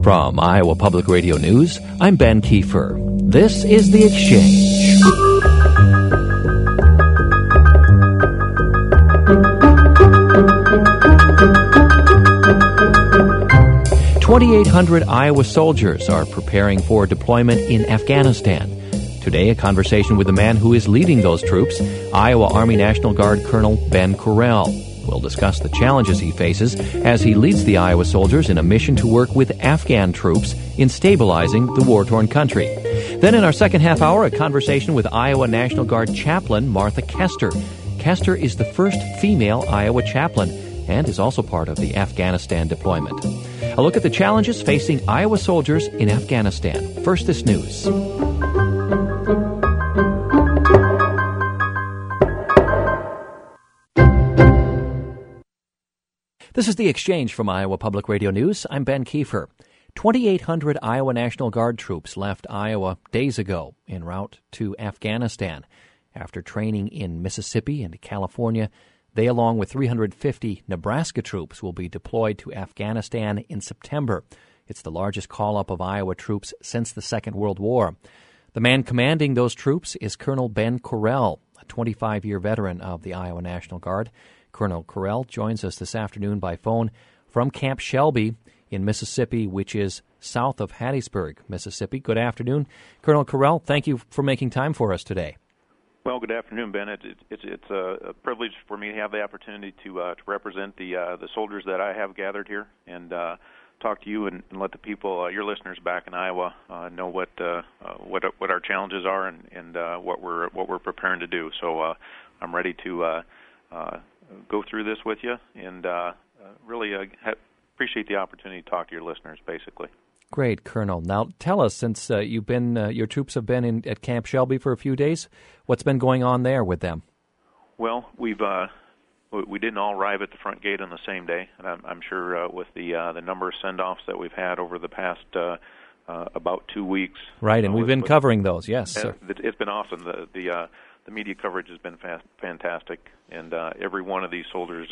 From Iowa Public Radio News, I'm Ben Kiefer. This is The Exchange. "2,800 Iowa soldiers are preparing for deployment in Afghanistan. Today, a conversation with the man who is leading those troops, Iowa Army National Guard Colonel Ben Correll. We'll discuss the challenges he faces as he leads the Iowa soldiers in a mission to work with Afghan troops in stabilizing the war-torn country. Then in our second half hour, a conversation with Iowa National Guard Chaplain Martha Kester. Kester is the first female Iowa chaplain and is also part of the Afghanistan deployment. A look at the challenges facing Iowa soldiers in Afghanistan. First, this news. This is The Exchange from Iowa Public Radio News. I'm Ben Kiefer. 2,800 Iowa National Guard troops left Iowa days ago en route to Afghanistan. After training in Mississippi and California, they, along with 350 Nebraska troops, will be deployed to Afghanistan in September. It's the largest call-up of Iowa troops since the Second World War. The man commanding those troops is Colonel Ben Correll, a 25-year veteran of the Iowa National Guard. Colonel Correll joins us this afternoon by phone from Camp Shelby in Mississippi, which is south of Hattiesburg, Mississippi. Good afternoon, Colonel Correll. Thank you for making time for us today. Well, good afternoon, Ben. It's a privilege for me to have the opportunity to represent the soldiers that I have gathered here and talk to you and let the people, your listeners back in Iowa, know what our challenges are and what we're preparing to do. So I'm ready to go through this with you, and really appreciate the opportunity to talk to your listeners, basically. Great, Colonel. Now, tell us, since you've been, your troops have been at Camp Shelby for a few days, what's been going on there with them? Well, we didn't all arrive at the front gate on the same day, and I'm sure with the number of send-offs that we've had over the past about 2 weeks. Right, and we've been covering those. Yes, sir. It's been awesome. The media coverage has been fantastic, and every one of these soldiers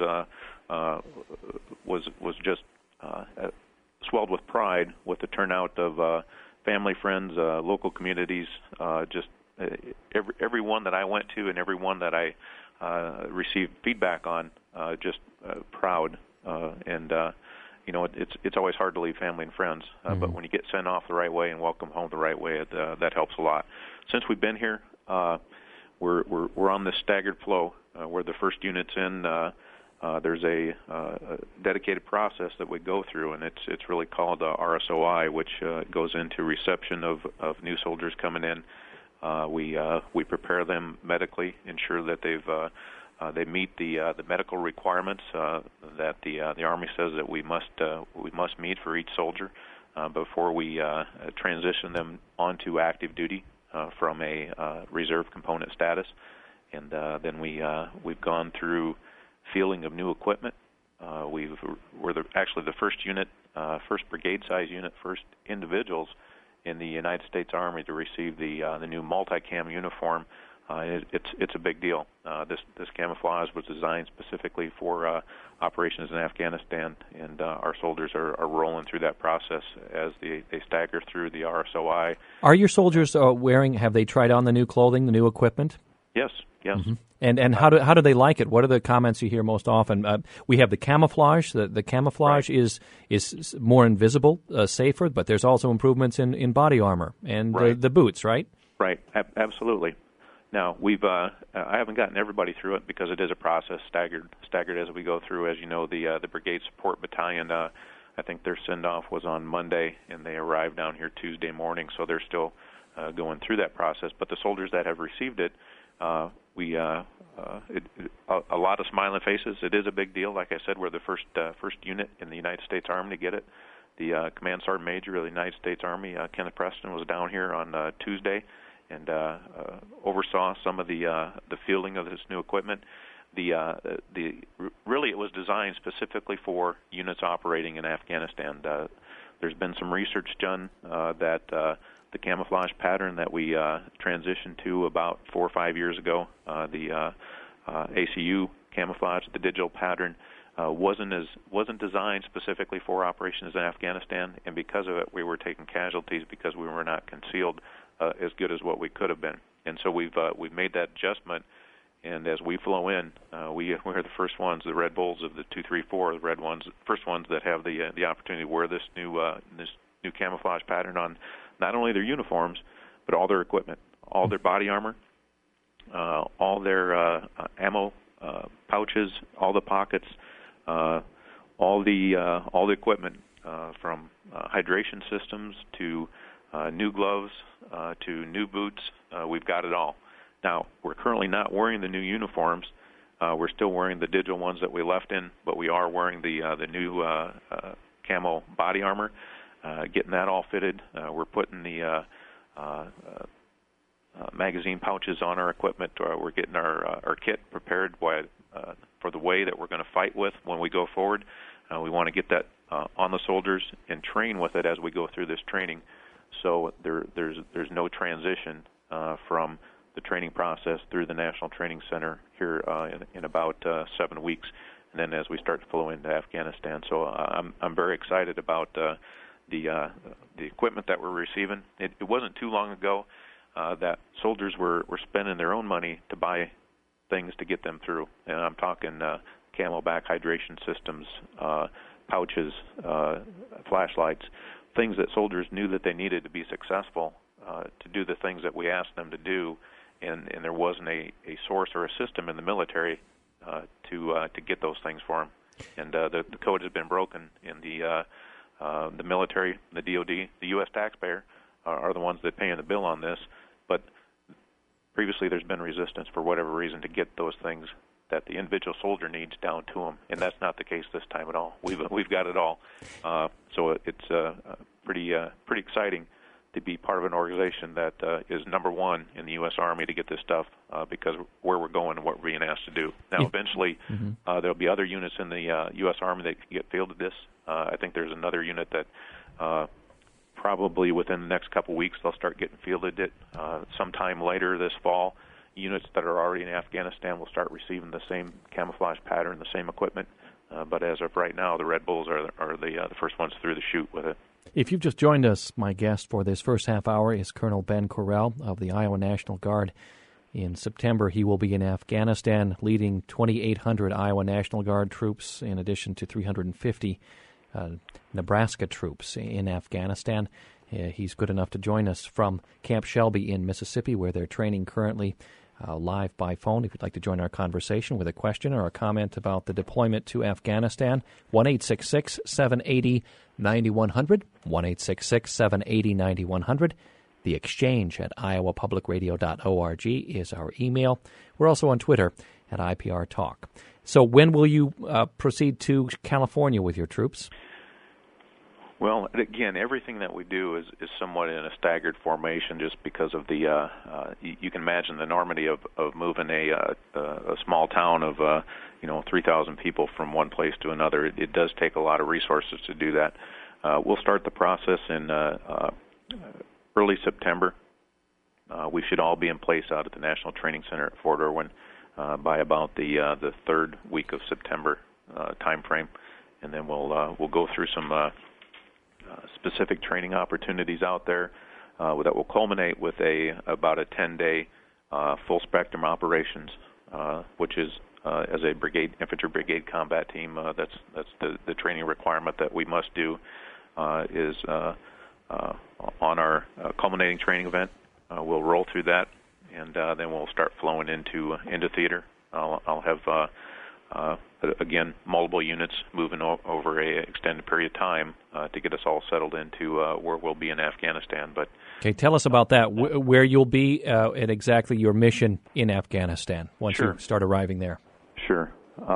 was just swelled with pride with the turnout of family, friends, local communities. Just every one that I went to and every one that I received feedback on, just proud. And it's always hard to leave family and friends, but when you get sent off the right way and welcome home the right way, that helps a lot. Since we've been here, we're on this staggered flow where the first unit's in. There's a dedicated process that we go through, and it's really called RSOI, which goes into reception of new soldiers coming in. We prepare them medically, ensure that they meet the medical requirements that the Army says that we must meet for each soldier before we transition them onto active duty from a reserve component status, and then we've gone through fielding of new equipment. We're actually the first unit, first brigade-size unit, first individuals in the United States Army to receive the new multi-cam uniform. It's a big deal. This camouflage was designed specifically for operations in Afghanistan, and our soldiers are rolling through that process as they stagger through the RSOI. Are your soldiers have they tried on the new clothing, the new equipment? Yes. Mm-hmm. And how do they like it? What are the comments you hear most often? We have the camouflage. The camouflage right. is more invisible, safer, but there's also improvements in body armor and right. the boots, right? Right, absolutely. Now, I haven't gotten everybody through it because it is a process, staggered as we go through. As you know, the Brigade Support Battalion, I think their send-off was on Monday, and they arrived down here Tuesday morning, so they're still going through that process. But the soldiers that have received it, a lot of smiling faces. It is a big deal. Like I said, we're the first unit in the United States Army to get it. The Command Sergeant Major of the United States Army, Kenneth Preston, was down here on Tuesday and oversaw some of the fielding of this new equipment. Really, it was designed specifically for units operating in Afghanistan. There's been some research done that the camouflage pattern that we transitioned to about 4 or 5 years ago, the ACU camouflage, the digital pattern, wasn't designed specifically for operations in Afghanistan, and because of it, we were taking casualties because we were not concealed as good as what we could have been. And so we've made that adjustment. And as we flow in, we're the first ones, the Red Bulls of the 234, the red ones, first ones that have the opportunity to wear this new camouflage pattern on not only their uniforms, but all their equipment, all their body armor, all their ammo pouches, all the pockets, all the equipment, from hydration systems to new gloves to new boots. We've got it all. Now, we're currently not wearing the new uniforms. We're still wearing the digital ones that we left in, but we are wearing the new camo body armor, getting that all fitted. We're putting the magazine pouches on our equipment. We're getting our kit prepared for the way that we're going to fight with when we go forward. We want to get that on the soldiers and train with it as we go through this training. So there's no transition from the training process through the National Training Center here in about 7 weeks, and then as we start to flow into Afghanistan. So I'm very excited about the equipment that we're receiving. It wasn't too long ago that soldiers were spending their own money to buy things to get them through, and I'm talking Camelback hydration systems, pouches, flashlights, things that soldiers knew that they needed to be successful to do the things that we asked them to do, and there wasn't a source or a system in the military to get those things for them. And the code has been broken in the military, the DOD, the U.S. taxpayer are the ones that paying the bill on this, but previously there's been resistance for whatever reason to get those things that the individual soldier needs down to them, and that's not the case this time at all. We've got it all. So it's pretty exciting to be part of an organization that is number one in the U.S. Army to get this stuff because where we're going and what we're being asked to do. Now, eventually, there'll be other units in the U.S. Army that can get fielded this. I think there's another unit that probably within the next couple weeks they'll start getting fielded it. Sometime later this fall, units that are already in Afghanistan will start receiving the same camouflage pattern, the same equipment. But as of right now, the Red Bulls are the first ones through the chute with it. If you've just joined us, my guest for this first half hour is Colonel Ben Correll of the Iowa National Guard. In September, he will be in Afghanistan leading 2,800 Iowa National Guard troops in addition to 350 Nebraska troops in Afghanistan. He's good enough to join us from Camp Shelby in Mississippi, where they're training currently live by phone. If you'd like to join our conversation with a question or a comment about the deployment to Afghanistan, 1-866-780-9100, 1-866-780-9100. The Exchange at iowapublicradio.org is our email. We're also on Twitter at IPR Talk. So when will you proceed to California with your troops? Well, again, everything that we do is somewhat in a staggered formation just because of the, you can imagine the enormity of moving a small town of, 3,000 people from one place to another. It does take a lot of resources to do that. We'll start the process in early September. We should all be in place out at the National Training Center at Fort Irwin by about the third week of September time frame, and then we'll go through some specific training opportunities out there that will culminate with about a 10-day full spectrum operations, which is as a infantry brigade combat team. That's the training requirement that we must do is on our culminating training event. We'll roll through that, and then we'll start flowing into theater. I'll have again, multiple units moving over a extended period of time to get us all settled into where we'll be in Afghanistan. But okay, tell us about that. Where you'll be and exactly your mission in Afghanistan once you start arriving there. Sure.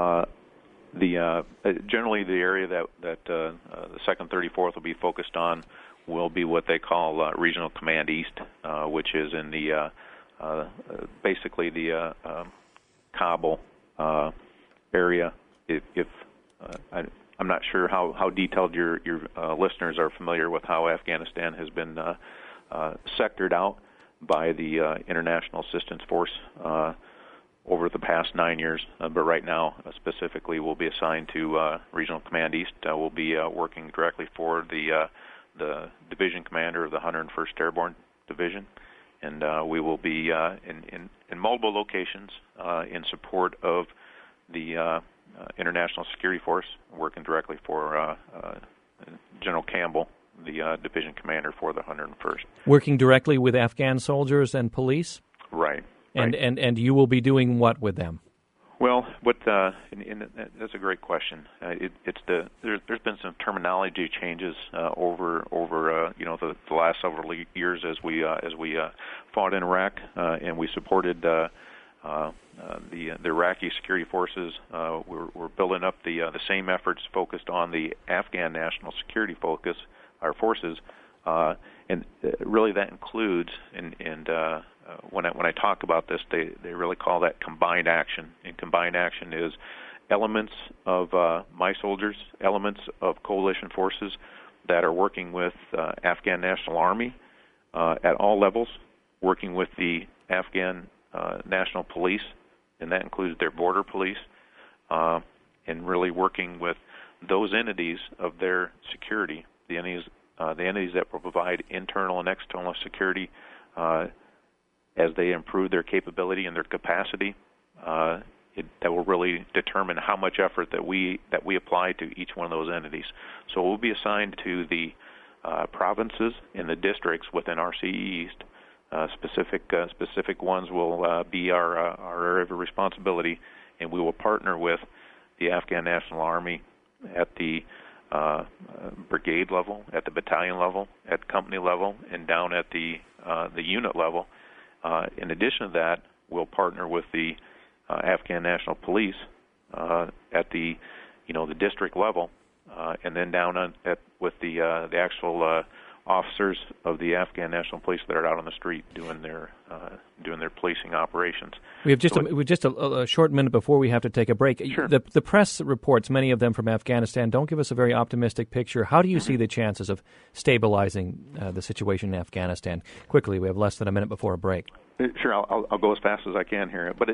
Generally the area that the 2nd 34th will be focused on will be what they call Regional Command East, which is in the basically the Kabul area. I'm not sure how detailed your listeners are familiar with how Afghanistan has been sectored out by the International Assistance Force over the past 9 years, but right now specifically we'll be assigned to Regional Command East. We'll be working directly for the division commander of the 101st Airborne Division, and we will be in multiple locations in support of the International Security Force, working directly for General Campbell, the division commander for the 101st. Working directly with Afghan soldiers and police? Right. And you will be doing what with them? Well, that's a great question. There's been some terminology changes over the last several years as we fought in Iraq and we supported the Iraqi security forces. We're building up the same efforts focused on the Afghan national security our forces, and really that includes when I talk about this, they really call that combined action. And combined action is elements of my soldiers, elements of coalition forces that are working with Afghan National Army at all levels, working with the Afghan National Police, and that includes their border police, and really working with those entities of their security, the entities that will provide internal and external security as they improve their capability and their capacity. That will really determine how much effort that we apply to each one of those entities. So we'll be assigned to the provinces and the districts within RCE East. Specific ones will be our area of responsibility, and we will partner with the Afghan National Army at the brigade level, at the battalion level, at company level, and down at the unit level. In addition to that, we'll partner with the Afghan National Police at the district level, and then down with the actual officers of the Afghan National Police that are out on the street doing their policing operations. We have just a short minute before we have to take a break. Sure. The press reports, many of them from Afghanistan, don't give us a very optimistic picture. How do you see the chances of stabilizing the situation in Afghanistan? Quickly, we have less than a minute before a break. Sure, I'll go as fast as I can here. But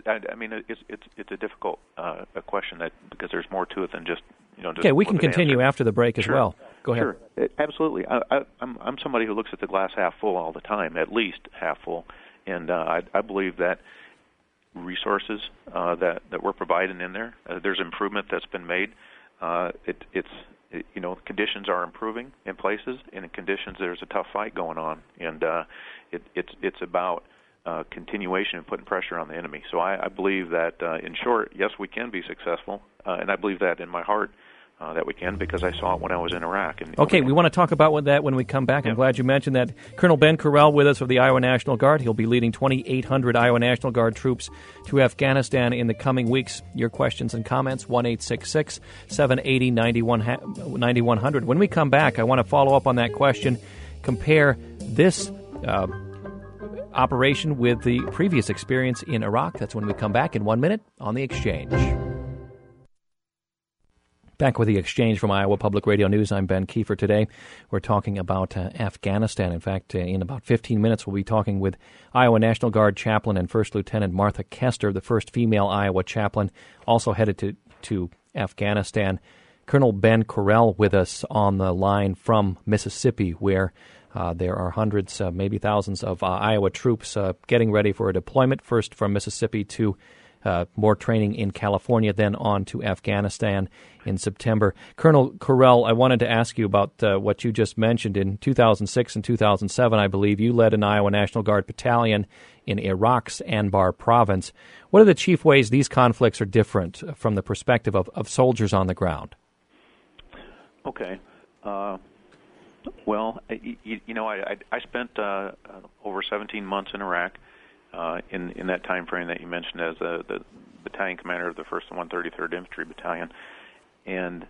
it's a difficult question because there's more to it than just okay, we can continue after the break as well. Go ahead. Sure, absolutely. I'm somebody who looks at the glass half full all the time, at least half full, and I believe that resources that we're providing in there, there's improvement that's been made. Conditions are improving in places, and in conditions there's a tough fight going on, and it's about continuation and putting pressure on the enemy. So I believe that, in short, yes, we can be successful, and I believe that in my heart that we can, because I saw it when I was in Iraq. Okay, we want to talk about that when we come back. I'm glad you mentioned that. Colonel Ben Correll with us of the Iowa National Guard. He'll be leading 2,800 Iowa National Guard troops to Afghanistan in the coming weeks. Your questions and comments, 1-866-780-9100. When we come back, I want to follow up on that question, compare this operation with the previous experience in Iraq. That's when we come back in 1 minute on The Exchange. Back with The Exchange from Iowa Public Radio News. I'm Ben Kiefer. Today we're talking about Afghanistan. In fact, in about 15 minutes we'll be talking with Iowa National Guard Chaplain and First Lieutenant Martha Kester, the first female Iowa chaplain, also headed to Afghanistan. Colonel Ben Correll with us on the line from Mississippi, where there are hundreds, maybe thousands of Iowa troops getting ready for a deployment, first from Mississippi to more training in California, then on to Afghanistan in September. Colonel Correll, I wanted to ask you about what you just mentioned. In 2006 and 2007, I believe, you led an Iowa National Guard battalion in Iraq's Anbar province. What are the chief ways these conflicts are different from the perspective of soldiers on the ground? Okay. Well, I spent over 17 months in Iraq. In that time frame that you mentioned as the battalion commander of the 1st and 133rd Infantry Battalion, and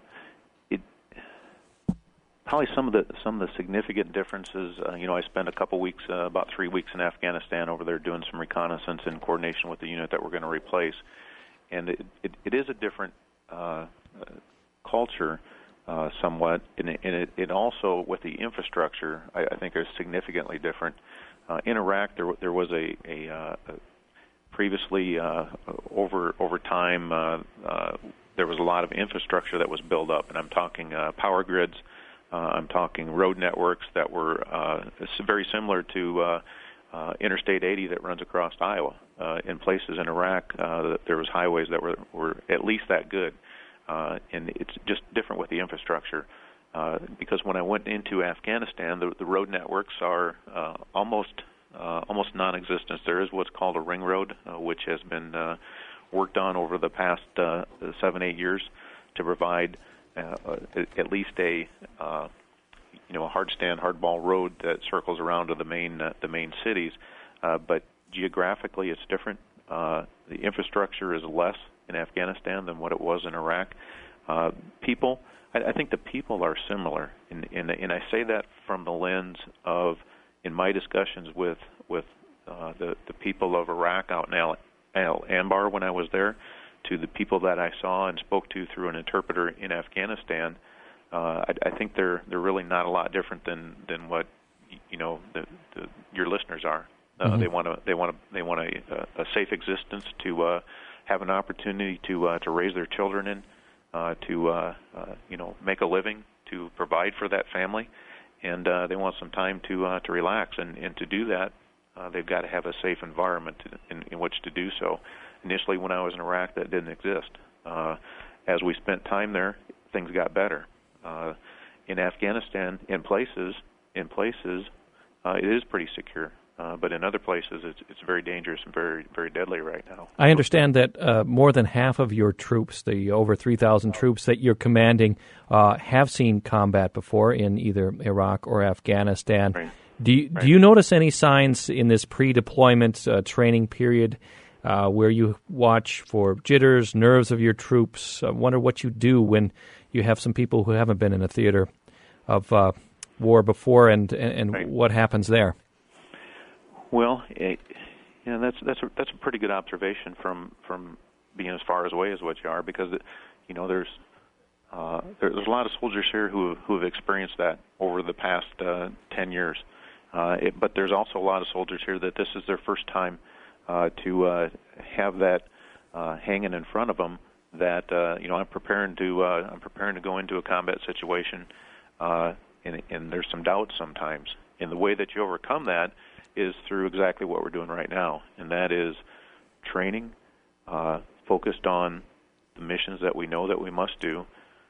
probably some of the significant differences. I spent a couple weeks, about 3 weeks in Afghanistan over there doing some reconnaissance in coordination with the unit that we're going to replace, and it is a different culture. Somewhat, and it also, with the infrastructure, I think is significantly different. In Iraq, there was previously, over time, there was a lot of infrastructure that was built up, and I'm talking power grids. I'm talking road networks that were very similar to Interstate 80 that runs across Iowa. In places in Iraq, there was highways that were at least that good, and it's just different with the infrastructure. Because when I went into Afghanistan, the road networks are almost non-existent. There is what's called a ring road, which has been worked on over the past 7-8 years to provide at least a hardball road that circles around to the main cities. But geographically, it's different. The infrastructure is less in Afghanistan than what it was in Iraq. People. I think the people are similar, and I say that from the lens of, in my discussions with the people of Iraq out in Al Anbar when I was there, to the people that I saw and spoke to through an interpreter in Afghanistan, I think they're really not a lot different than what your listeners are. Mm-hmm. They want a safe existence, to have an opportunity to raise their children in. To make a living, to provide for that family, and they want some time to relax. And to do that, they've got to have a safe environment in which to do so. Initially, when I was in Iraq, that didn't exist. As we spent time there, things got better. In Afghanistan, in places, it is pretty secure. But in other places, it's very dangerous and very, very deadly right now. I understand that more than half of your troops, the over 3,000 troops that you're commanding, have seen combat before in either Iraq or Afghanistan. Right. Do you notice any signs in this pre-deployment training period where you watch for jitters, nerves of your troops? I wonder what you do when you have some people who haven't been in a theater of war before, and right. What happens there? Well, that's a pretty good observation from being as far away as what you are, because there's a lot of soldiers here who have experienced that over the past 10 years, but there's also a lot of soldiers here that this is their first time to have that hanging in front of them. That I'm preparing to go into a combat situation, and there's some doubt sometimes. And the way that you overcome that is through exactly what we're doing right now, and that is training, focused on the missions that we know that we must do,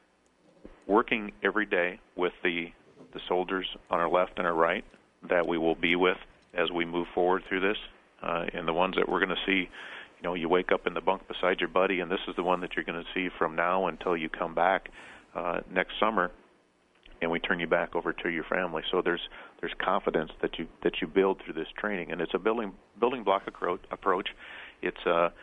working every day with the soldiers on our left and our right that we will be with as we move forward through this, and the ones that we're going to see, you wake up in the bunk beside your buddy, and this is the one that you're going to see from now until you come back next summer, and we turn you back over to your family. So there's confidence that you build through this training, and it's a building block approach. It's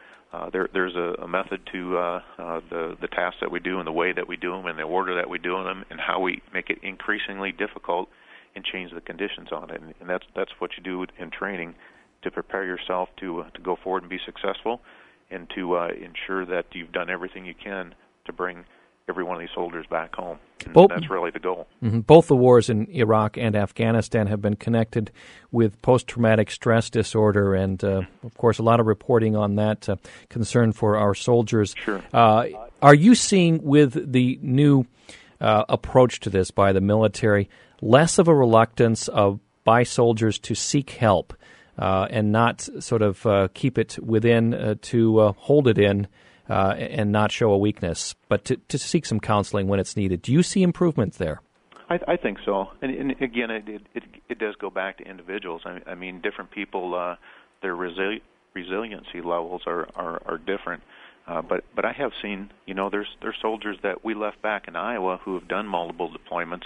there's a method to the tasks that we do, and the way that we do them, and the order that we do them, and how we make it increasingly difficult and change the conditions on it. And that's what you do in training, to prepare yourself to go forward and be successful, and to ensure that you've done everything you can to bring every one of these soldiers back home. And that's really the goal. Mm-hmm. Both the wars in Iraq and Afghanistan have been connected with post-traumatic stress disorder, and, of course, a lot of reporting on that concern for our soldiers. Sure. Are you seeing, with the new approach to this by the military, less of a reluctance by soldiers to seek help and not sort of keep it within, to hold it in, and not show a weakness, but to seek some counseling when it's needed? Do you see improvements there? I think so. And again, it does go back to individuals. I mean, different people, their resiliency levels are different. But I have seen, there's soldiers that we left back in Iowa who have done multiple deployments,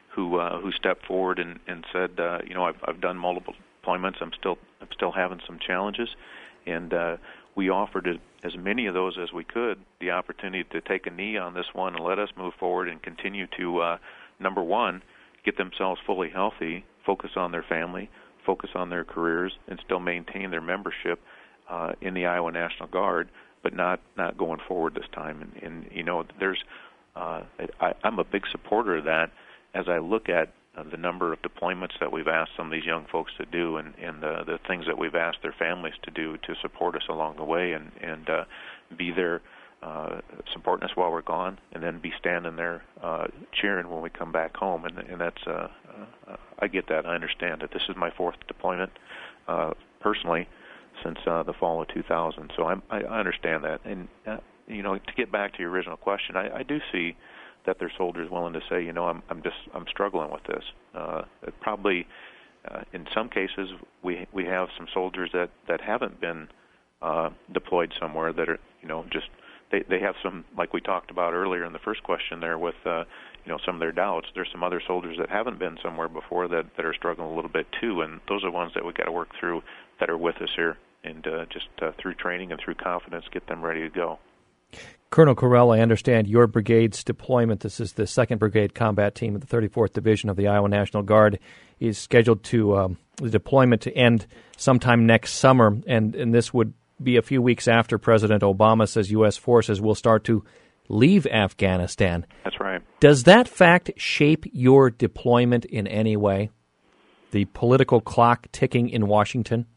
who stepped forward and said, I've done multiple deployments. I'm still having some challenges, and we offered as many of those as we could the opportunity to take a knee on this one and let us move forward and continue to, number one, get themselves fully healthy, focus on their family, focus on their careers, and still maintain their membership in the Iowa National Guard, but not going forward this time. And there's I'm a big supporter of that. As I look at the number of deployments that we've asked some of these young folks to do, and the things that we've asked their families to do to support us along the way, and be there supporting us while we're gone, and then be standing there cheering when we come back home. And that's I get that. I understand that. This is my fourth deployment personally since the fall of 2000. So I understand that. And to get back to your original question, I do see that there's soldiers willing to say, I'm struggling with this. Probably in some cases we have some soldiers that haven't been deployed somewhere that are just they have some, like we talked about earlier in the first question there with some of their doubts. There's some other soldiers that haven't been somewhere before that are struggling a little bit too, and those are ones that we got to work through that are with us here, and just through training and through confidence get them ready to go. Colonel Correll, I understand your brigade's deployment, this is the 2nd Brigade Combat Team of the 34th Division of the Iowa National Guard, is scheduled to the deployment to end sometime next summer, and this would be a few weeks after President Obama says U.S. forces will start to leave Afghanistan. That's right. Does that fact shape your deployment in any way? The political clock ticking in Washington?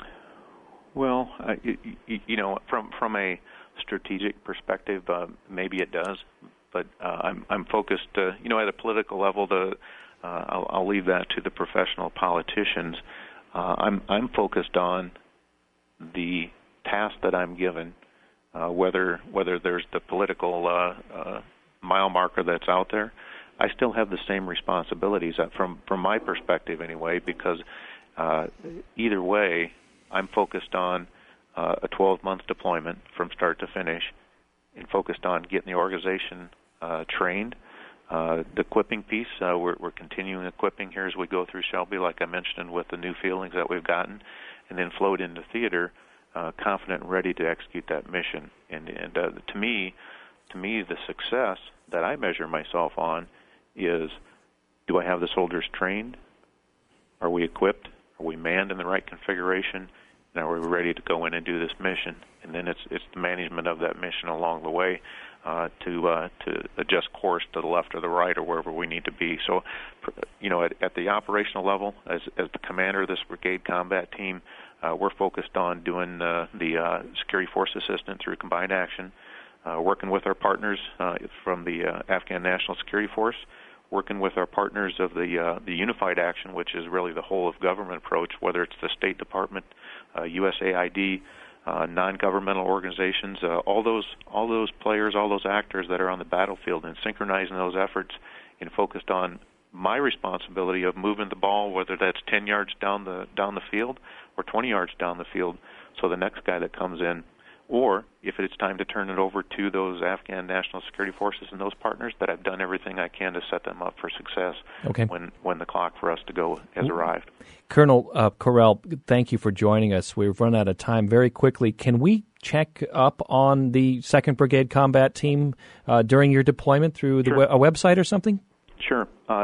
Well, from a strategic perspective, maybe it does, but I'm focused. At a political level, I'll leave that to the professional politicians. I'm focused on the task that I'm given, whether there's the political mile marker that's out there. I still have the same responsibilities from my perspective anyway, because either way, I'm focused on a 12-month deployment from start to finish, and focused on getting the organization trained. The equipping piece, we're continuing equipping here as we go through Shelby, like I mentioned, with the new feelings that we've gotten, and then float into theater, confident and ready to execute that mission. And to me, the success that I measure myself on is, do I have the soldiers trained? Are we equipped? Are we manned in the right configuration? And are we ready to go in and do this mission? And then it's the management of that mission along the way to adjust course to the left or the right or wherever we need to be. So, at the operational level, as the commander of this brigade combat team, we're focused on doing the security force assistance through combined action, working with our partners from the Afghan National Security Force, working with our partners of the unified action, which is really the whole of government approach, whether it's the State Department, USAID, non-governmental organizations, all those players, all those actors that are on the battlefield, and synchronizing those efforts and focused on my responsibility of moving the ball, whether that's 10 yards down the field or 20 yards down the field, so the next guy that comes in, or if it's time to turn it over to those Afghan National Security Forces and those partners, that I've done everything I can to set them up for success when the clock for us to go has arrived. Colonel Correll, thank you for joining us. We've run out of time. Very quickly, can we check up on the 2nd Brigade Combat Team during your deployment through a website or something? Sure.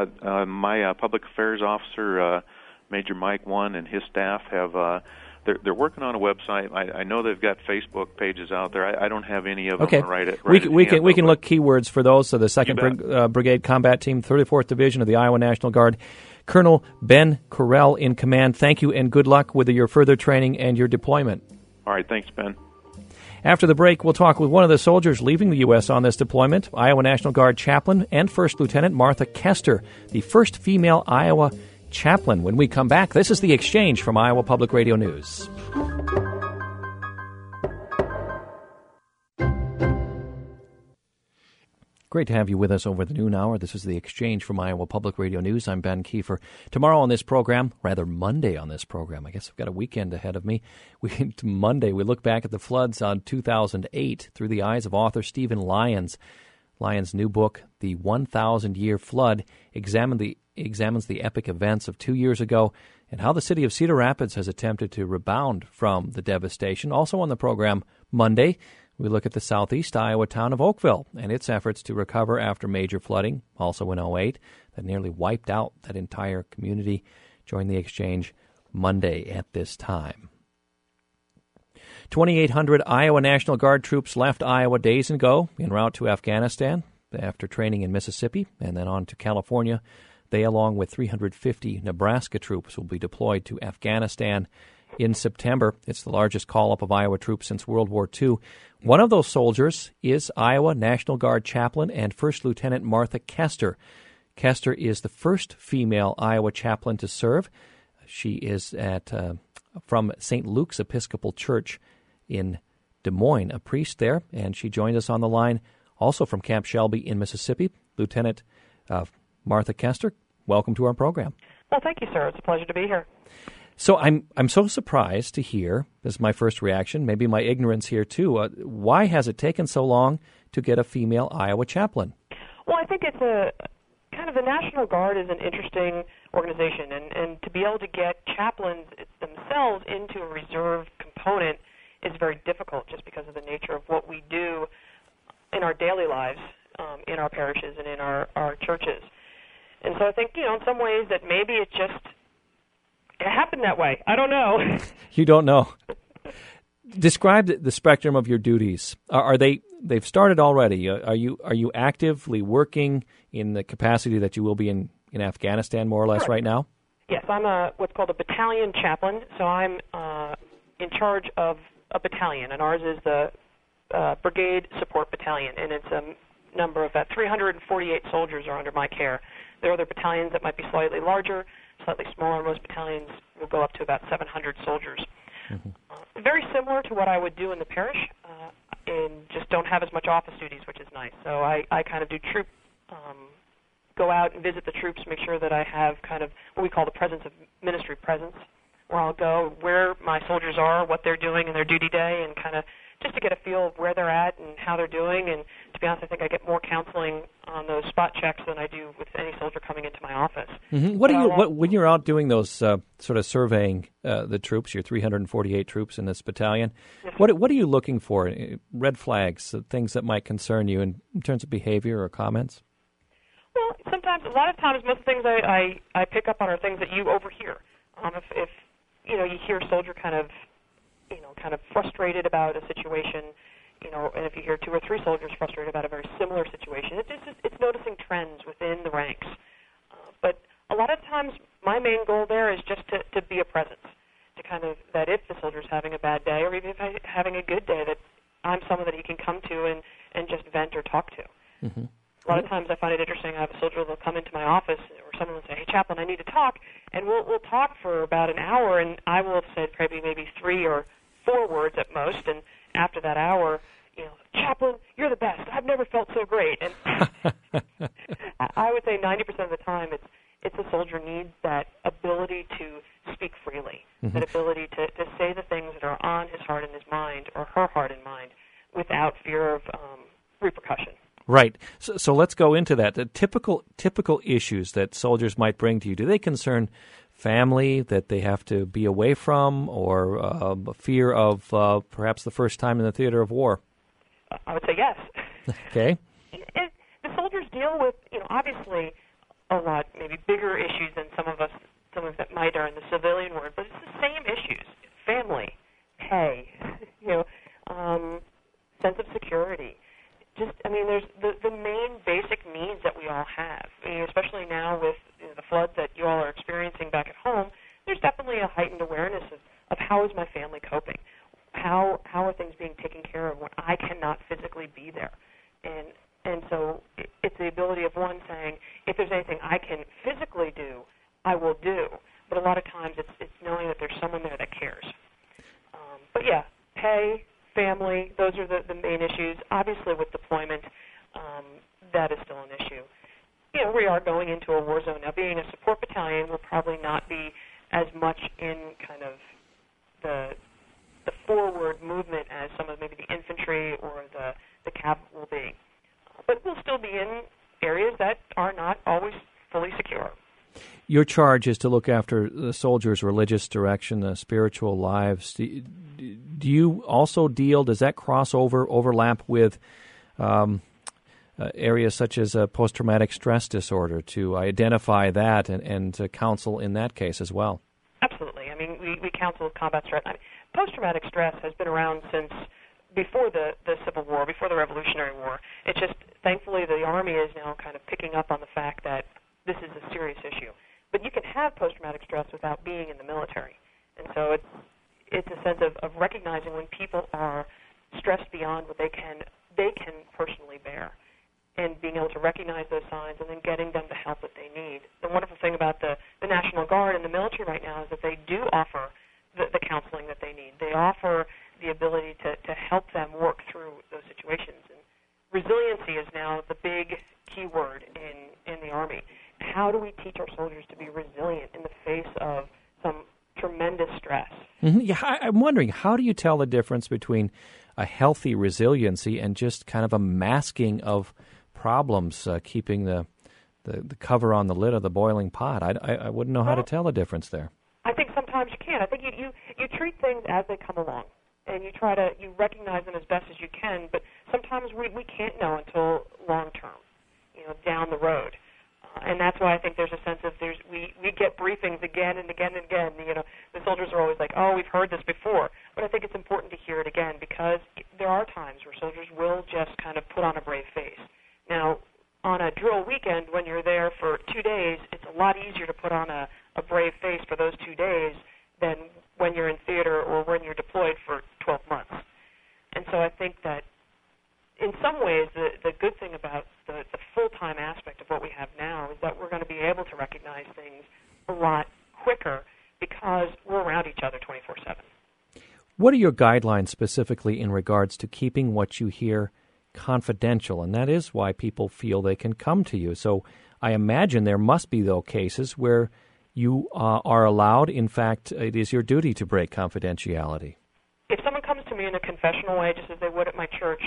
My public affairs officer, Major Mike One, and his staff have they're working on a website. I know they've got Facebook pages out there. I don't have any of them. Okay. We can look keywords for those. So the 2nd Brigade Combat Team, 34th Division of the Iowa National Guard. Colonel Ben Correll in command, thank you and good luck with your further training and your deployment. All right, thanks, Ben. After the break, we'll talk with one of the soldiers leaving the U.S. on this deployment, Iowa National Guard Chaplain and First Lieutenant Martha Kester, the first female Iowa chaplain. When we come back, this is The Exchange from Iowa Public Radio News. Great to have you with us over the noon hour. This is The Exchange from Iowa Public Radio News. I'm Ben Kiefer. Tomorrow on this program, rather Monday on this program, I guess I've got a weekend ahead of me. Monday, we look back at the floods on 2008 through the eyes of author Stephen Lyons. Lyons' new book, The 1,000-Year Flood, examines the epic events of 2 years ago and how the city of Cedar Rapids has attempted to rebound from the devastation. Also on the program Monday, we look at the southeast Iowa town of Oakville and its efforts to recover after major flooding, also in 2008, that nearly wiped out that entire community. Join The Exchange Monday at this time. 2,800 Iowa National Guard troops left Iowa days ago en route to Afghanistan after training in Mississippi and then on to California. They, along with 350 Nebraska troops, will be deployed to Afghanistan in September. It's the largest call-up of Iowa troops since World War II. One of those soldiers is Iowa National Guard chaplain and First Lieutenant Martha Kester. Kester is the first female Iowa chaplain to serve. She is from St. Luke's Episcopal Church in Des Moines, a priest there, and she joined us on the line also from Camp Shelby in Mississippi. Lieutenant Martha Kester, welcome to our program. Well, thank you, sir. It's a pleasure to be here. So I'm so surprised to hear, this is my first reaction, maybe my ignorance here too, why has it taken so long to get a female Iowa chaplain? Well, I think it's the National Guard is an interesting organization, and to be able to get chaplains themselves into a reserve component is very difficult just because of the nature of what we do in our daily lives, in our parishes and in our churches. And so I think, in some ways that maybe it happened that way. I don't know. You don't know. Describe the spectrum of your duties. They've started already. Are you actively working in the capacity that you will be in Afghanistan more or less right now? Yes, I'm what's called a battalion chaplain. So I'm in charge of a battalion, and ours is the Brigade Support Battalion, and it's a number of 348 soldiers are under my care. There are other battalions that might be slightly larger, slightly smaller. Most battalions will go up to about 700 soldiers. Mm-hmm. Very similar to what I would do in the parish, and just don't have as much office duties, which is nice. So I kind of do troop, go out and visit the troops, make sure that I have kind of what we call the presence of ministry presence, where I'll go where my soldiers are, what they're doing in their duty day, and kind of just to get a feel of where they're at and how they're doing. And to be honest, I think I get more counseling on those spot checks than I do with any soldier coming into my office. Mm-hmm. When you're out doing those sort of surveying the troops, your 348 troops in this battalion, yes, what are you looking for? Red flags, things that might concern you in terms of behavior or comments? Well, a lot of times, most of the things I pick up on are things that you overhear. If you hear a soldier kind of frustrated about a situation, and if you hear two or three soldiers frustrated about a very similar situation, it's noticing trends within the ranks. But a lot of times, my main goal there is just to be a presence, to kind of, that if the soldier's having a bad day, or even if I'm having a good day, that I'm someone that he can come to and just vent or talk to. Mm-hmm. A lot of times I find it interesting. I have a soldier that'll come into my office, or someone will say, "Hey, chaplain, I need to talk," and we'll talk for about an hour, and I will have said maybe 3 or 4 words at most, and after that hour, "Chaplain, you're the best. I've never felt so great." And I would say 90% of the time, it's a soldier needs that ability to speak freely, mm-hmm. that ability to say the things that are on his heart and his mind, or her heart and mind, without fear of repercussion. Right. So let's go into that. The typical issues that soldiers might bring to you, do they concern family that they have to be away from, or fear of perhaps the first time in the theater of war? I would say yes. Okay. The soldiers deal with, obviously a lot, maybe bigger issues than some of that might are in the civilian world, but it's the same issues. Family, pay, sense of security. There's the main basic needs that we all have, especially now with the floods that you all are experiencing back at home. There's definitely a heightened awareness of how is my family coping, how are things being taken care of when I cannot physically be there, and so it's the ability of one saying, if there's anything I can physically do, I will do, but a lot of times it's knowing that there's someone there that cares. But yeah, pay, family, those are the main issues. Obviously, with deployment, that is still an issue. We are going into a war zone now. Being a support battalion will probably not be as much in kind of the forward movement as some of maybe the infantry or the cav will be. But we'll still be in areas that are not always fully secure. Your charge is to look after the soldiers' religious direction, the spiritual lives. Do you also does that overlap with areas such as post-traumatic stress disorder, to identify that and to counsel in that case as well? Absolutely. We counsel combat stress. Post-traumatic stress has been around since before the Civil War, before the Revolutionary War. It's just, thankfully, the Army is now kind of picking up on the fact that this this is a serious issue. But you can have post-traumatic stress without being in the military. And so it's a sense of recognizing when people are stressed beyond what they can personally bear, and being able to recognize those signs and then getting them the help that they need. The wonderful thing about the National Guard and the military right now is that they do offer the counseling that they need. They offer the ability to help them work through those situations. And resiliency is now the big key word in the Army. How do we teach our soldiers to be resilient in the face of some tremendous stress? Mm-hmm. Yeah, I'm wondering, how do you tell the difference between a healthy resiliency and just kind of a masking of problems, keeping the cover on the lid of the boiling pot? I wouldn't know how to tell the difference there. I think sometimes you can. I think you treat things as they come along, and you recognize them as best as you can, but sometimes we can't know until long term, down the road. And that's why I think there's a sense of we get briefings again and again and again. The soldiers are always like, oh, we've heard this before. But I think it's important to hear it again, because there are times where soldiers will just kind of put on a brave face. Now, on a drill weekend, when you're there for 2 days, it's a lot easier to put on a brave face for those 2 days than when you're in theater or when you're deployed for 12 months. And so I think that in some ways, the good thing about the full-time aspect of what we have now is that we're going to be able to recognize things a lot quicker because we're around each other 24/7. What are your guidelines specifically in regards to keeping what you hear confidential? And that is why people feel they can come to you. So I imagine there must be, though, cases where you are allowed, in fact, it is your duty to break confidentiality. If someone comes to me in a confessional way, just as they would at my church,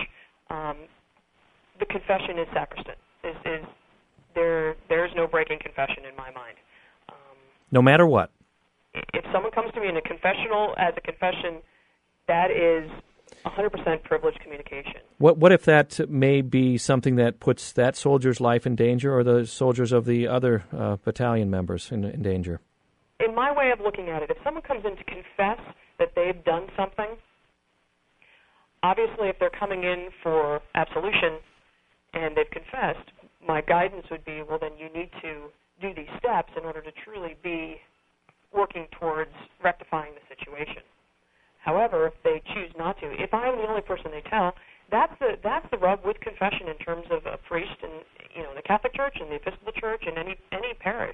the confession is sacrosanct. There's no breaking confession in my mind. No matter what? If someone comes to me in a confessional as a confession, that is 100% privileged communication. What if that may be something that puts that soldier's life in danger, or the soldiers of the other battalion members in danger? In my way of looking at it, if someone comes in to confess that they've done something, obviously if they're coming in for absolution and they've confessed, my guidance would be, well, then you need to do these steps in order to truly be working towards rectifying the situation. However, if they choose not to, if I'm the only person they tell, that's the rub with confession in terms of a priest in the Catholic Church and the Episcopal Church and any parish.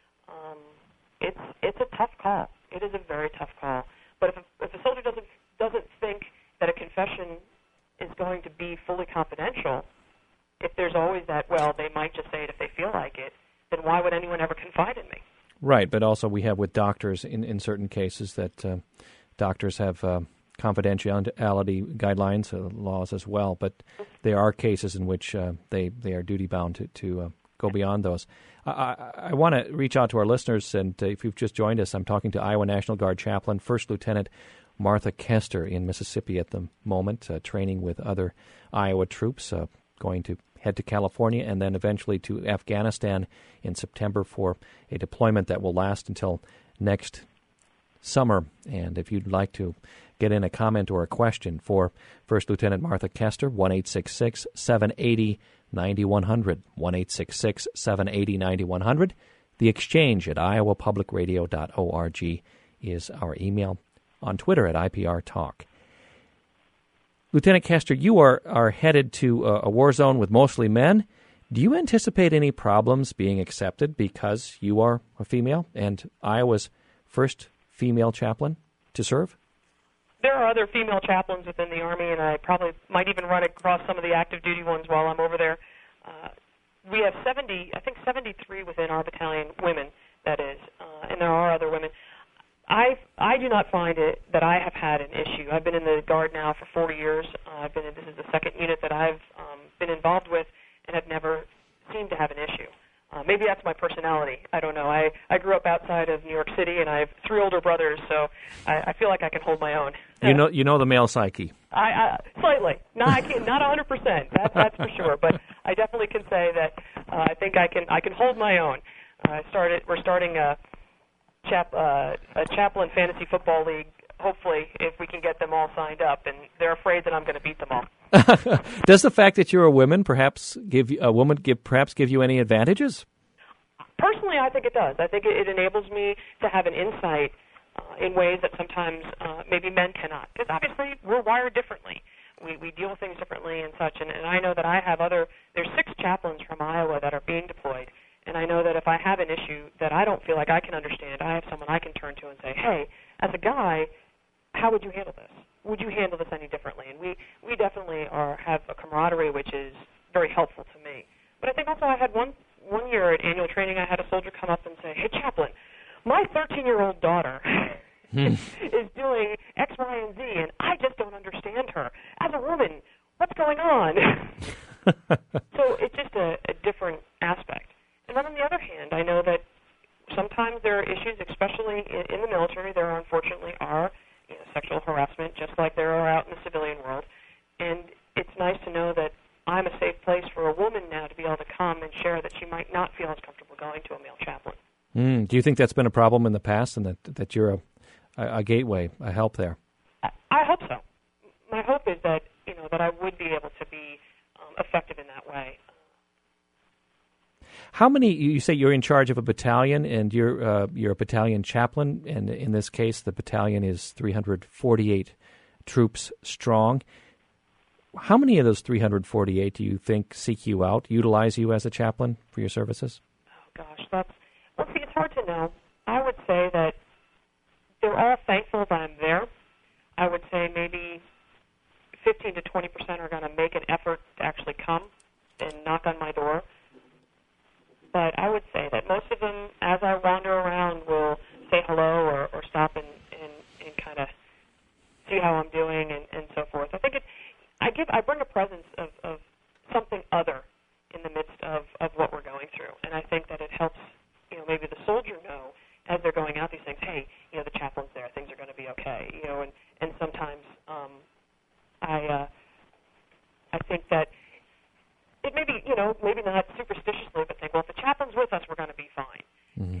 It's a tough call. It is a very tough call. But if a soldier doesn't think that a confession is going to be fully confidential, if there's always that, well, they might just say it if they feel like it, then why would anyone ever confide in me? Right, but also we have with doctors in certain cases that doctors have confidentiality guidelines, laws as well, but there are cases in which they are duty-bound to go beyond those. I want to reach out to our listeners, and if you've just joined us, I'm talking to Iowa National Guard Chaplain, First Lieutenant Martha Kester in Mississippi at the moment, training with other Iowa troops, going to head to California and then eventually to Afghanistan in September for a deployment that will last until next summer. And if you'd like to get in a comment or a question for First Lieutenant Martha Kester, 1-866-780-9100, 1-866-780-9100. The Exchange at iowapublicradio.org is our email. On Twitter at IPR Talk. Lieutenant Kester, you are headed to a war zone with mostly men. Do you anticipate any problems being accepted because you are a female and Iowa's first female chaplain to serve? There are other female chaplains within the Army, and I probably might even run across some of the active duty ones while I'm over there. We have 73 within our battalion, women, that is, and there are other women. I do not find it that I have had an issue. I've been in the Guard now for 40 years. This is the second unit that I've been involved with, and have never seemed to have an issue. Maybe that's my personality. I don't know. I grew up outside of New York City, and I have 3 older brothers, so I feel like I can hold my own. You know the male psyche. I slightly. No, I can't. Not 100%. That's for sure. But I definitely can say that I think I can hold my own. We're starting a chaplain fantasy football league, hopefully, if we can get them all signed up, and they're afraid that I'm going to beat them all. Does the fact that you're a woman perhaps give you any advantages? Personally, I think it does. I think it enables me to have an insight in ways that sometimes maybe men cannot. Because obviously we're wired differently. We deal with things differently and such. And I know that I have there's 6 chaplains from Iowa that are being deployed. And I know that if I have an issue that I don't feel like I can understand, I have someone I can turn to and say, hey, as a guy, how would you handle this? Would you handle this any differently? And we definitely have a camaraderie which is very helpful to me. But I think also I had one year at annual training, I had a soldier come up and say, hey, chaplain, my 13-year-old daughter is doing X, Y, and Z, and I just don't understand her. As a woman, what's going on? So it's just a different aspect. And then on the other hand, I know that sometimes there are issues, especially in the military, there unfortunately are sexual harassment, just like there are out in the civilian world. And it's nice to know that I'm a safe place for a woman now to be able to come and share that she might not feel as comfortable going to a male chaplain. Do you think that's been a problem in the past, and that you're a gateway, a help there? I hope so. My hope is that that I would be able to be effective in that way. How many? You say you're in charge of a battalion, and you're a battalion chaplain, and in this case, the battalion is 348 troops strong. How many of those 348 do you think seek you out, utilize you as a chaplain for your services? Oh gosh, it's hard to know. I would say that they're all thankful that I'm there. I would say maybe 15 to 20% are going to make an effort to actually come and knock on my door. But I would say that most of them, as I wander around, will say hello or stop and kind of see how I'm doing and so forth. I think I bring a presence of something other in the midst of what we're going through. And I think that it helps, maybe the soldier know as they're going out these things, hey, the chaplain's there, things are going to be okay, and sometimes I think that it may be, maybe not superstitiously, but think, well, if the chaplain's with us, we're going to be fine. Mm-hmm.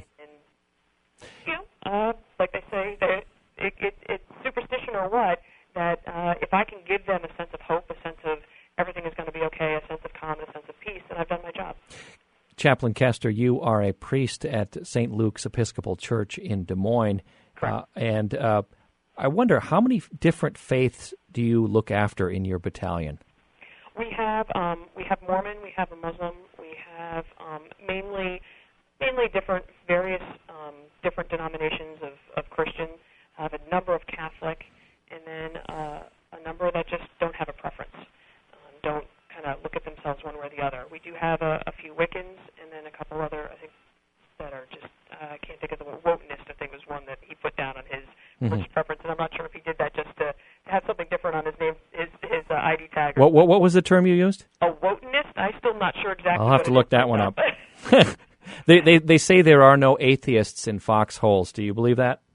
And like they say, that it's superstition or what, that if I can give them a sense of hope, a sense of everything is going to be okay, a sense of calm, a sense of peace, then I've done my job. Chaplain Kester, you are a priest at St. Luke's Episcopal Church in Des Moines. Correct. And I wonder, how many different faiths do you look after in your battalion? We have Mormon, we have a Muslim, we have mainly various different denominations of Christian. I have a number of Catholic, and then a number that just don't have a preference, don't kind of look at themselves one way or the other. We do have a few Wiccans, and then a couple other, I think, that are just, I can't think of the word, wokenist, I think was one that he put down on his religious preference, and I'm not sure if he did that just to have something different on his name, his ID tag. What was the term you used? A wokenist? I'm still not sure exactly. I'll have to look that one up. They say there are no atheists in foxholes. Do you believe that?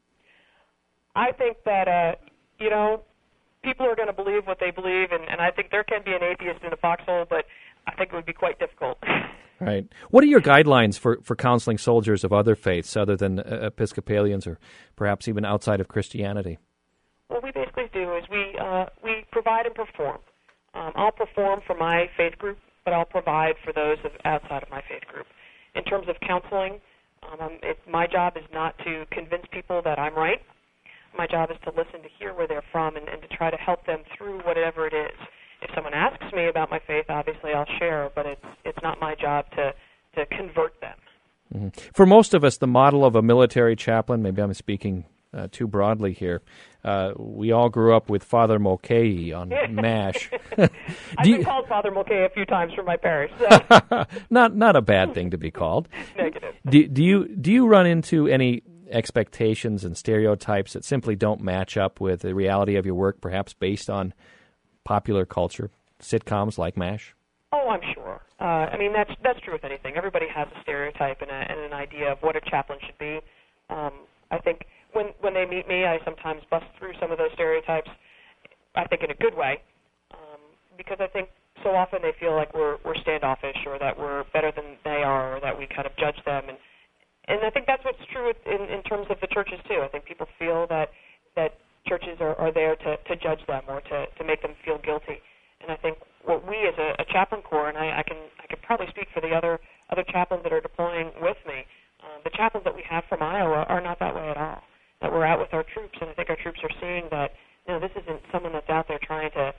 I think that, people are going to believe what they believe, and I think there can be an atheist in a foxhole, but I think it would be quite difficult. Right. What are your guidelines for counseling soldiers of other faiths other than Episcopalians or perhaps even outside of Christianity? What we basically do is we provide and perform. I'll perform for my faith group, but I'll provide for those outside of my faith group. In terms of counseling, my job is not to convince people that I'm right. My job is to listen, to hear where they're from, and to try to help them through whatever it is. If someone asks me about my faith, obviously I'll share, but it's not my job to convert them. Mm-hmm. For most of us, the model of a military chaplain, maybe I'm speaking too broadly here, we all grew up with Father Mulcahy on MASH. I've been called Father Mulcahy a few times from my parish. So. Not a bad thing to be called. Negative. Do you run into any expectations and stereotypes that simply don't match up with the reality of your work, perhaps based on popular culture, sitcoms like MASH? Oh, I'm sure. That's true with anything. Everybody has a stereotype and an idea of what a chaplain should be. I think when they meet me, I sometimes bust through some of those stereotypes, I think in a good way, because I think so often they feel like we're standoffish or that we're better than they are or that we kind of judge them. And I think that's what's true in terms of the churches, too. I think people feel that churches are there to judge them or to make them feel guilty. And I think what we as a chaplain corps, and I can probably speak for the other chaplains that are deploying with me, the chaplains that we have from Iowa are not that way at all. That we're out with our troops, and I think our troops are seeing that, this isn't someone that's out there trying to,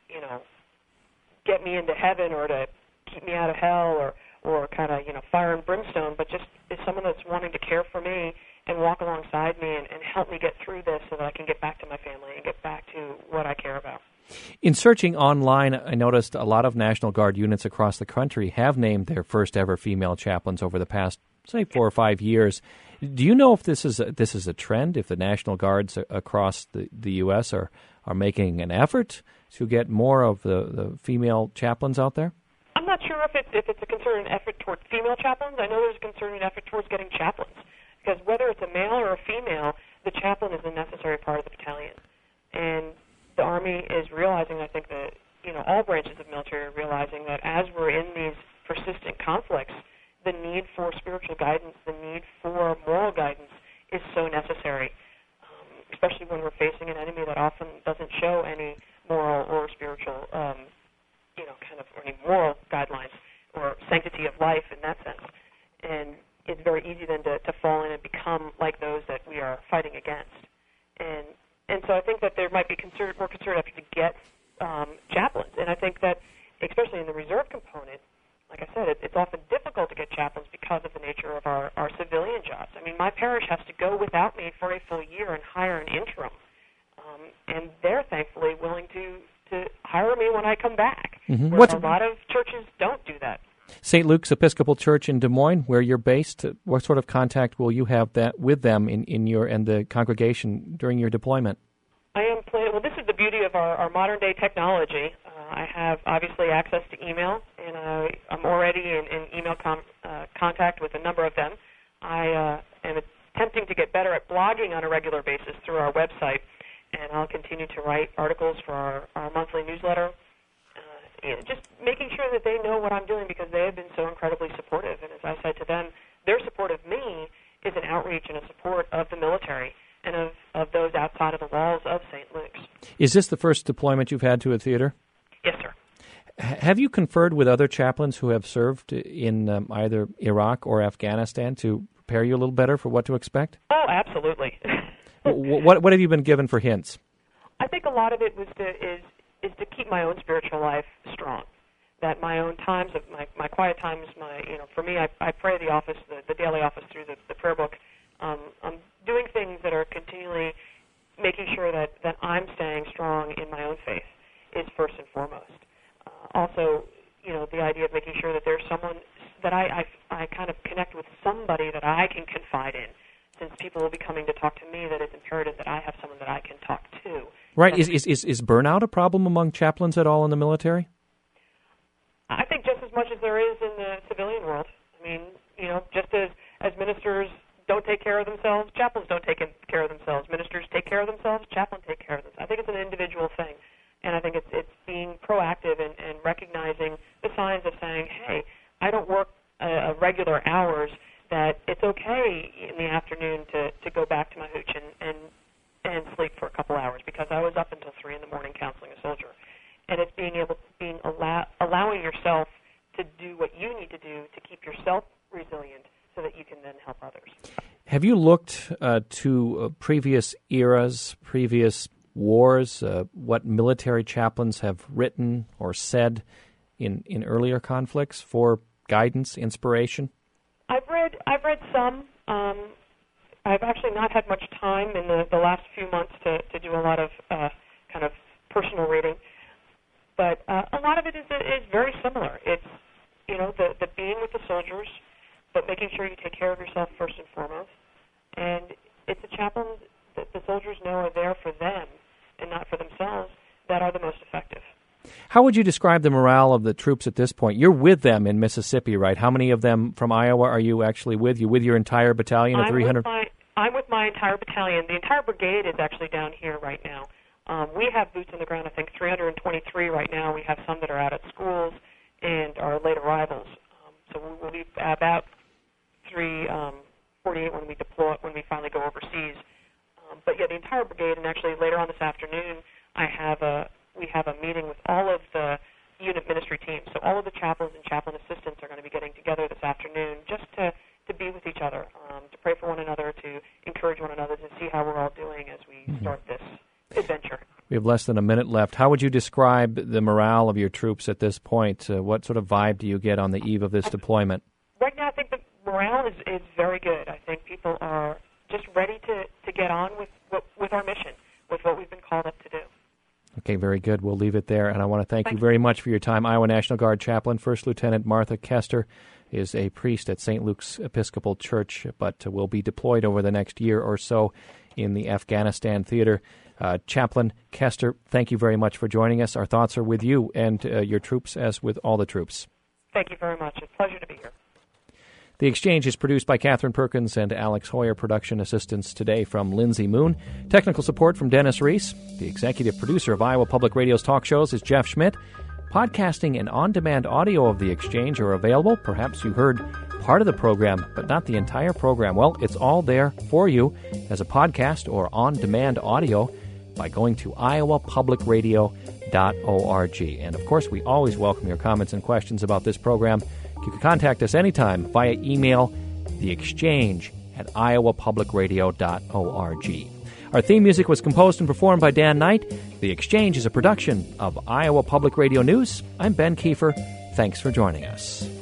get me into heaven or to keep me out of hell or kind of, fire and brimstone, but just is someone that's wanting to care for me and walk alongside me and help me get through this so that I can get back to my family and get back to what I care about. In searching online, I noticed a lot of National Guard units across the country have named their first ever female chaplains over the past, say, 4 or 5 years. Do you know if this is a trend, if the National Guards across the U.S. are making an effort to get more of the female chaplains out there? I'm not sure if it's a concerted effort towards female chaplains. I know there's a concerted effort towards getting chaplains, because whether it's a male or a female, the chaplain is a necessary part of the battalion. And the Army is realizing, I think that, all branches of military are realizing that as we're in these persistent conflicts, the need for spiritual guidance, the need for moral guidance is so necessary, especially when we're facing an enemy that often doesn't show any moral or spiritual, or any moral guidelines or sanctity of life in that sense. And it's very easy then to fall in and become like those that we are fighting against. And so I think that there might be more concerted effort to get chaplains. And I think that, especially in the reserve component, like I said, it's often difficult to get chaplains because of the nature of our civilian jobs. I mean, my parish has to go without me for a full year and hire an interim. And they're thankfully willing to hire me when I come back. Mm-hmm. A lot of churches don't do that. St. Luke's Episcopal Church in Des Moines, where you're based, what sort of contact will you have with them in your and the congregation during your deployment? I am planning. Well, this is the beauty of our modern day technology. I have obviously access to email, and I'm already in email contact with a number of them. I am attempting to get better at blogging on a regular basis through our website, and I'll continue to write articles for our monthly newsletter. Just making sure that they know what I'm doing, because they have been so incredibly supportive. And as I said to them, their support of me is an outreach and a support of the military and of those outside of the walls of St. Luke's. Is this the first deployment you've had to a theater? Yes, sir. Have you conferred with other chaplains who have served in either Iraq or Afghanistan to prepare you a little better for what to expect? Oh, absolutely. What have you been given for hints? I think a lot of it is to keep my own spiritual life strong. That my own times of my quiet times, for me, I pray the office, the daily office through the prayer book. I'm doing things that are continually making sure that I'm staying strong in my own faith is first and foremost. Also, the idea of making sure that there's someone that I kind of connect with, somebody that I can confide in. Since people will be coming to talk to me, that it's imperative that I have someone that I can talk to. Right. Is burnout a problem among chaplains at all in the military? I think just as much as there is in the civilian world. I mean, just as ministers don't take care of themselves, chaplains don't take care of themselves. Ministers take care of themselves, chaplains take care of themselves. I think it's an individual thing. And I think it's being proactive and recognizing the signs of saying, hey, I don't work regular hours, that it's okay in the afternoon to go back to my hooch and sleep for a couple hours, because I was up until 3 in the morning counseling a soldier. And it's allowing yourself to do what you need to do to keep yourself resilient so that you can then help others. Have you looked to previous eras, previous wars, what military chaplains have written or said in earlier conflicts for guidance, inspiration? I've read some. I've actually not had much time in the last few months to do a lot of kind of personal reading, but a lot of it is very similar. It's the being with the soldiers, but making sure you take care of yourself first and foremost. And it's the chaplains that the soldiers know are there for them and not for themselves that are the most effective. How would you describe the morale of the troops at this point? You're with them in Mississippi, right? How many of them from Iowa are you actually with? You with your entire battalion of 300? I'm with my entire battalion. The entire brigade is actually down here right now. We have boots on the ground, I think 323 right now. We have some that are out at schools and are late arrivals. So we'll be about 348 when we finally go overseas. But yeah, the entire brigade, and actually later on this afternoon, we have a meeting with all of the unit ministry teams. So all of the chaplains and chaplain assistants are going to be getting together this afternoon just to be with each other, to pray for one another, to encourage one another, to see how we're all doing as we start this adventure. We have less than a minute left. How would you describe the morale of your troops at this point? What sort of vibe do you get on the eve of this deployment? Right now, I think the morale is very good. I think people are just ready to get on with our mission, with what we've been called up to do. Okay, very good. We'll leave it there. And I want to thank you very much for your time. Iowa National Guard Chaplain, First Lieutenant Martha Kester, is a priest at St. Luke's Episcopal Church, but will be deployed over the next year or so in the Afghanistan theater. Chaplain Kester, thank you very much for joining us. Our thoughts are with you and your troops, as with all the troops. Thank you very much. It's a pleasure to be here. The Exchange is produced by Catherine Perkins and Alex Hoyer. Production assistance today from Lindsay Moon. Technical support from Dennis Reese. The executive producer of Iowa Public Radio's talk shows is Jeff Schmidt. Podcasting and on-demand audio of The Exchange are available. Perhaps you heard part of the program, but not the entire program. Well, it's all there for you as a podcast or on-demand audio by going to iowapublicradio.org. And, of course, we always welcome your comments and questions about this program. You can contact us anytime via email, theexchange@iowapublicradio.org. Our theme music was composed and performed by Dan Knight. The Exchange is a production of Iowa Public Radio News. I'm Ben Kiefer. Thanks for joining us.